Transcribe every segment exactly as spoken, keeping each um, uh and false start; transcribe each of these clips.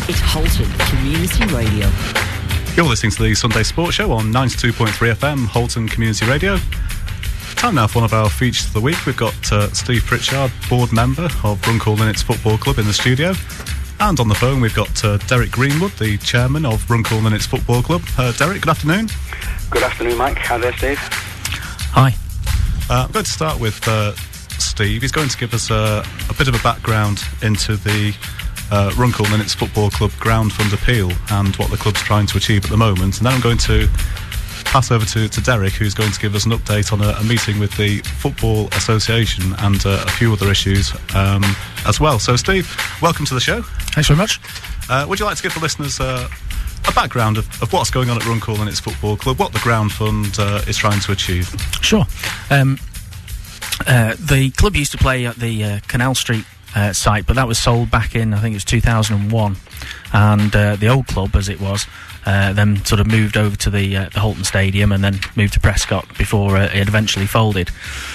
It's Halton Community Radio. You're listening to the Sunday Sports Show on ninety-two point three F M, Halton Community Radio. Time now for one of our features of the week. We've got uh, Steve Pritchard, board member of Runcorn Linnets Football Club, in the studio. And on the phone we've got uh, Derek Greenwood, the chairman of Runcorn Linnets Football Club. Uh, Derek, good afternoon. Good afternoon, Mike. Hi there, Steve. Hi. Uh, I'm going to start with uh, Steve. He's going to give us uh, a bit of a background into the uh, Runcorn Linnets Football Club Ground Fund appeal and what the club's trying to achieve at the moment. And then I'm going to pass over to, to Derek, who's going to give us an update on a, a meeting with the Football Association and uh, a few other issues um, as well. So, Steve, welcome to the show. Thanks very much. Uh, would you like to give the listeners uh, a background of, of what's going on at Runcorn Linnets Football Club, what the Ground Fund uh, is trying to achieve? Sure. Um, uh, the club used to play at the uh, Canal Street uh, site, but that was sold back in, I think it was two thousand one, and uh, the old club, as it was, Uh, then sort of moved over to the uh, the Halton Stadium and then moved to Prescott before uh, it eventually folded.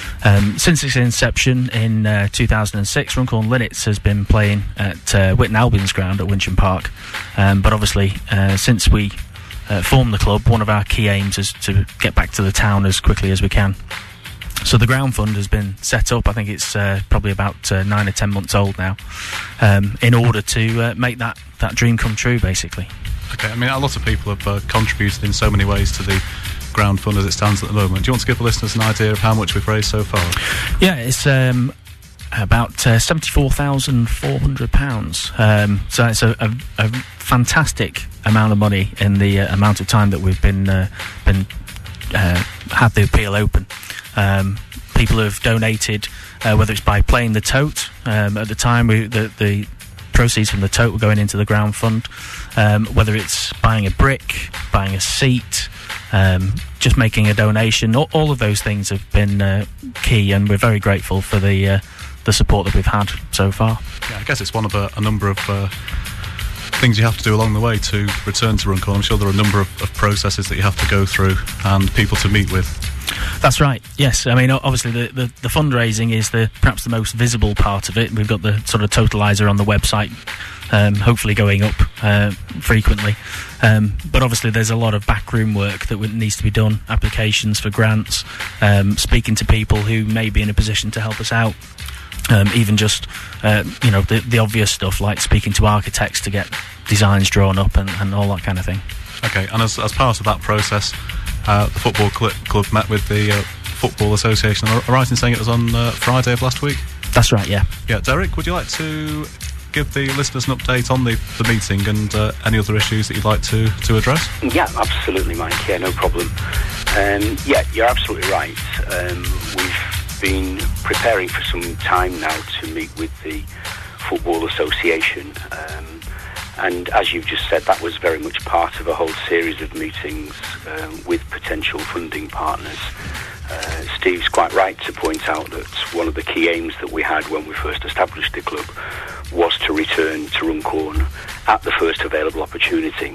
Um, since its inception in uh, two thousand six, Runcorn Linnets has been playing at uh, Witton Albion's ground at Wincham Park. Um, but obviously, uh, since we uh, formed the club, one of our key aims is to get back to the town as quickly as we can. So the Ground Fund has been set up, I think it's uh, probably about uh, nine or ten months old now, um, in order to uh, make that, that dream come true, basically. Okay, I mean, a lot of people have uh, contributed in so many ways to the Ground Fund as it stands at the moment. Do you want to give the listeners an idea of how much we've raised so far? Yeah, it's um, about uh, seventy-four thousand four hundred pounds. Um, so it's a, a, a fantastic amount of money in the uh, amount of time that we've been uh, been uh, had the appeal open. Um, people have donated, uh, whether it's by playing the tote. Um, at the time, we, the, the proceeds from the tote were going into the Ground Fund. Um, whether it's buying a brick, buying a seat, um, just making a donation, all, all of those things have been uh, key, and we're very grateful for the uh, the support that we've had so far. Yeah, I guess it's one of a, a number of uh, things you have to do along the way to return to Runcorn. I'm sure there are a number of, of processes that you have to go through and people to meet with. That's right, yes. I mean, obviously the, the, the fundraising is the perhaps the most visible part of it. We've got the sort of totaliser on the website, um, hopefully going up uh, frequently. Um, but obviously there's a lot of backroom work that needs to be done, applications for grants, um, speaking to people who may be in a position to help us out. Um, even just, uh, you know, the, the obvious stuff like speaking to architects to get designs drawn up and, and all that kind of thing. Okay, and as, as part of that process, uh, the football cl- club met with the uh, Football Association. Am I right in saying it was on uh, Friday of last week? That's right, yeah. Yeah, Derek, would you like to give the listeners an update on the, the meeting and uh, any other issues that you'd like to, to address? Yeah, absolutely, Mike. Yeah, no problem. Um, yeah, you're absolutely right. Um, we've been preparing for some time now to meet with the Football Association. Um, and as you've just said, that was very much part of a whole series of meetings um, with potential funding partners. Uh, Steve's quite right to point out that one of the key aims that we had when we first established the club was to return to Runcorn at the first available opportunity.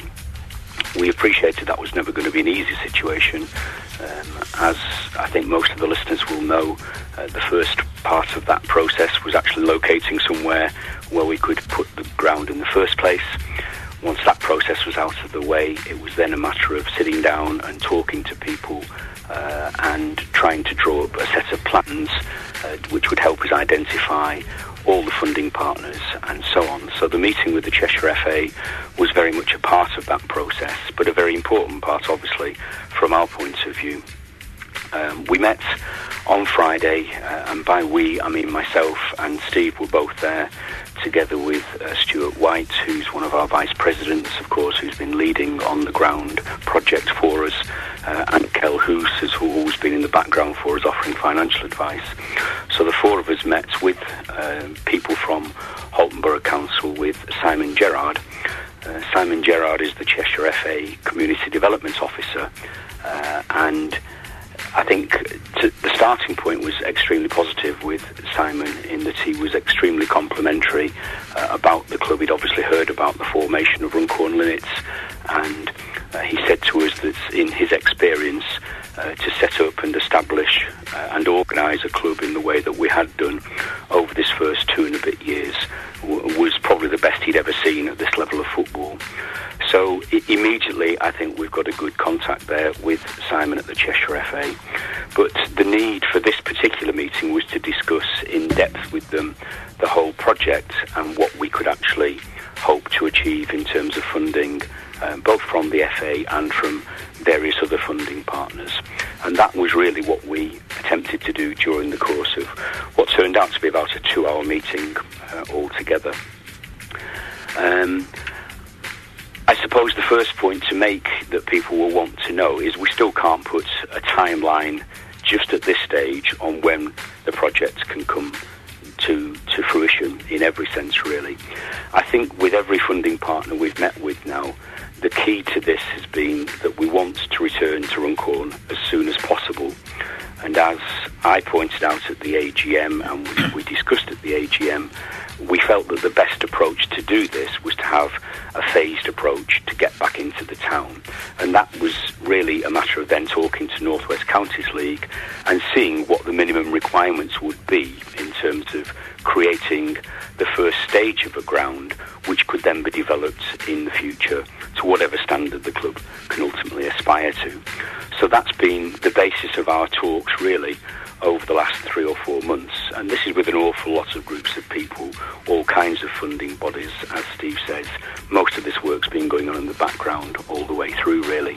We appreciated that was never going to be an easy situation. Um, as I think most of the listeners will know, uh, the first part of that process was actually locating somewhere where we could put the ground in the first place. Once that process was out of the way, it was then a matter of sitting down and talking to people uh, and trying to draw up a set of plans uh, which would help us identify all the funding partners and so on. So the meeting with the Cheshire F A was very much a part of that process, but a very important part, obviously, from our point of view. Um, we met on Friday, uh, and by we, I mean myself and Steve were both there, together with uh, Stuart White, who's one of our vice presidents, of course, who's been leading on the ground project for us, uh, and Kel Hoos, who's always been in the background for us, offering financial advice. So the four of us met with uh, people from Halton Borough Council, with Simon Gerrard. Uh, Simon Gerrard is the Cheshire F A Community Development Officer, uh, and I think to, the starting point was extremely positive with Simon, in that he was extremely complimentary uh, about the club. He'd obviously heard about the formation of Runcorn Linnets, and uh, he said to us that in his experience, uh, to set up and establish uh, and organise a club in the way that we had done over this first two and a bit years w- was probably the best he'd ever seen at this level of football. So I- immediately, I think we've got a good contact there with Simon at the Cheshire F A. But the need for this particular meeting was to discuss in depth with them the whole project and what we could actually hope to achieve in terms of funding, um, both from the F A and from various other funding partners. And that was really what we attempted to do during the course of what turned out to be about a two-hour meeting uh, altogether. Um, I suppose the first point to make that people will want to know is we still can't put a timeline just at this stage on when the project can come to to fruition in every sense, really. I think with every funding partner we've met with now, the key to this has been that we want to return to Runcorn as soon as possible. And as I pointed out at the A G M and we, we discussed at the A G M, we felt that the best approach to do this was to have a phased approach to get back into the town. And that was really a matter of then talking to North West Counties League and seeing what the minimum requirements would be in terms of creating the first stage of a ground which could then be developed in the future to whatever standard the club can ultimately aspire to. So that's been the basis of our talks really over the last three or four months, and this is with an awful lot of groups of people, all kinds of funding bodies, as Steve says. Most of this work's been going on in the background all the way through, really.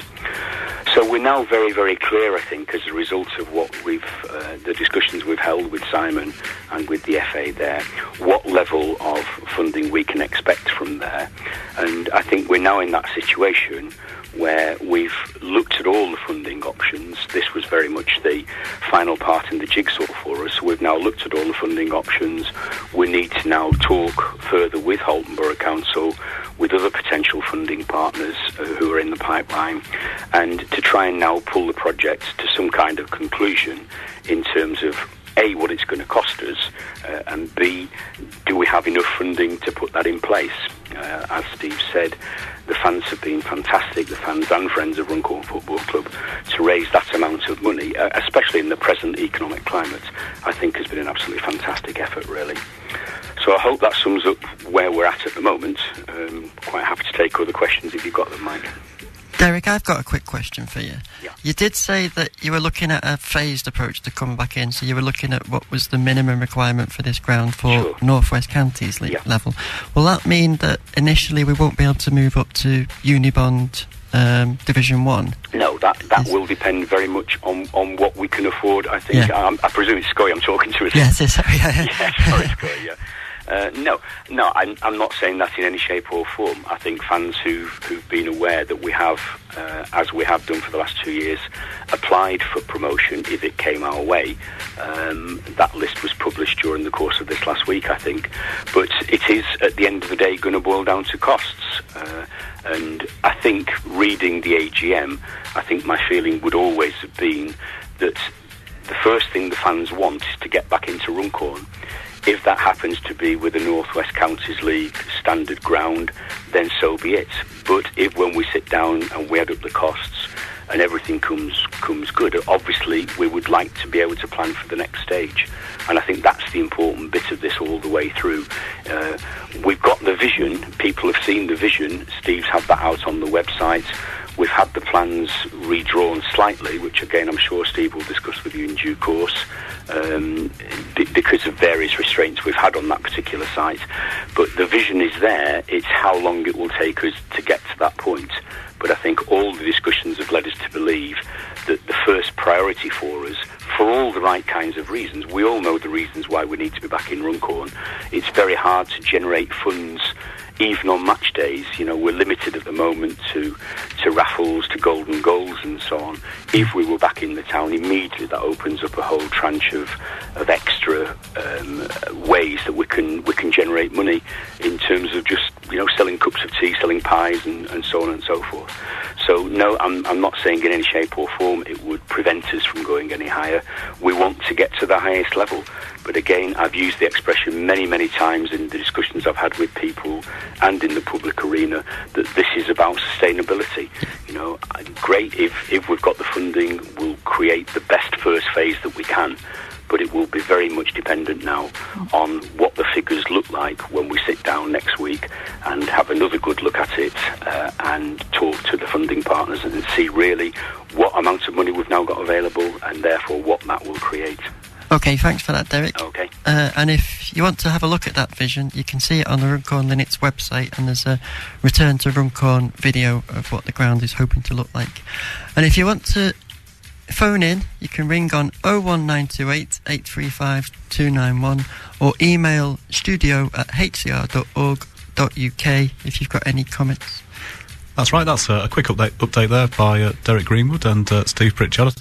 So we're now very, very clear, I think, as a result of what we've, uh, the discussions we've held with Simon and with the F A there, what level of funding we can expect from there. And I think we're now in that situation where we've looked at all the funding options. This was very much the final part in the jigsaw for us. So we've now looked at all the funding options. We need to now talk further with Halton Borough Council, with other potential funding partners uh, who are in the pipeline, and to try and now pull the project to some kind of conclusion in terms of A, what it's going to cost us, uh, and B, do we have enough funding to put that in place? Uh, as Steve said, the fans have been fantastic, the fans and friends of Runcorn Football Club, to raise that amount of money, uh, especially in the present economic climate, I think has been an absolutely fantastic effort, really. So I hope that sums up where we're at at the moment. Um, quite happy to take other questions if you've got them, Mike. Derek, I've got a quick question for you. Yeah. You did say that you were looking at a phased approach to come back in, so you were looking at what was the minimum requirement for this ground for Sure. North West Counties le- Yeah. level. Will that mean that initially we won't be able to move up to Unibond um, Division one? No, that, that Is- will depend very much on, on what we can afford, I think. Yeah. Um, I presume it's Scoy I'm talking to, isn't it? Yes, it's, yeah. Yeah, sorry, Scoy, yeah. Uh, no, no, I'm, I'm not saying that in any shape or form. I think fans who've, who've been aware that we have, uh, as we have done for the last two years, applied for promotion if it came our way. Um, that list was published during the course of this last week, I think. But it is, at the end of the day, going to boil down to costs. Uh, and I think, reading the A G M, I think my feeling would always have been that the first thing the fans want is to get back into Runcorn. If that happens to be with the North West Counties League standard ground, then so be it. But if when we sit down and we add up the costs and everything comes comes good, obviously we would like to be able to plan for the next stage. And I think that's the important bit of this all the way through. Uh, we've got the vision. People have seen the vision. Steve's had that out on the website. We've had the plans redrawn slightly, which again I'm sure Steve will discuss with you in due course, um, b- because of various restraints we've had on that particular site. But the vision is there. It's how long it will take us to get to that point. But I think all the discussions have led us to believe that the first priority for us, for all the right kinds of reasons, we all know the reasons why we need to be back in Runcorn. It's very hard to generate funds even on match days. You know, we're limited at the moment to to raffles, to golden goals and so on. If we were back in the town, immediately that opens up a whole tranche of, of extra um, ways that we can we can generate money in terms of just, you know, selling cups of tea, selling pies and, and so on and so forth. So no, I'm, I'm not saying in any shape or form it would prevent us from going any higher. We want to get to the highest level. But again, I've used the expression many, many times in the discussions I've had with people and in the public arena that this is about sustainability. You know, great if, if we've got the funding, we'll create the best first phase that we can. But it will be very much dependent now on what the figures look like when we sit down next week and have another good look at it us and see really what amount of money we've now got available, and therefore what that will create. Okay, thanks for that, Derek. Okay. Uh, and if you want to have a look at that vision, you can see it on the Runcorn Linnets website, and there's a return to Runcorn video of what the ground is hoping to look like. And if you want to phone in, you can ring on oh one nine two eight, eight three five, two nine one or email studio at h c r dot org dot u k if you've got any comments. That's right, that's a, a quick update, update there by uh, Derek Greenwood and uh, Steve Pritchard.